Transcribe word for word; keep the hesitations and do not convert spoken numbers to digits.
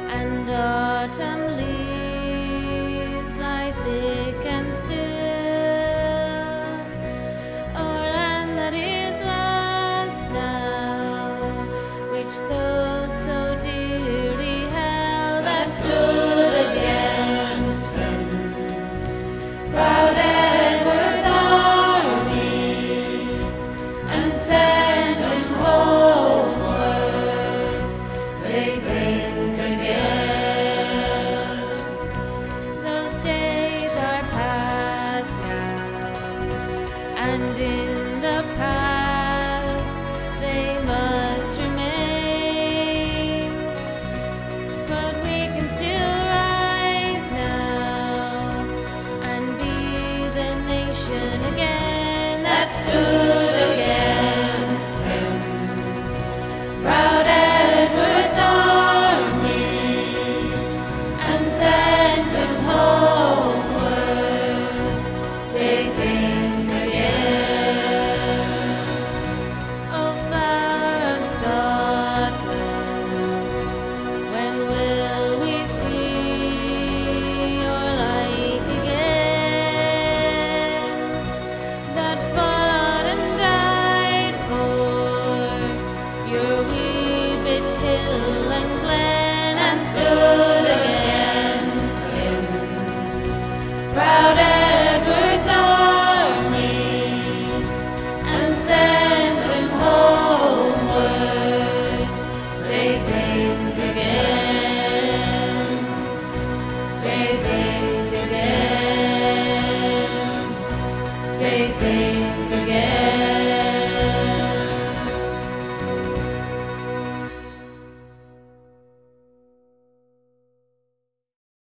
and autumn leaves lie thick and still. Our land that is lost now, which those so dearly held, that stood against him, proud Edward's army, and sent him homeward. Take faith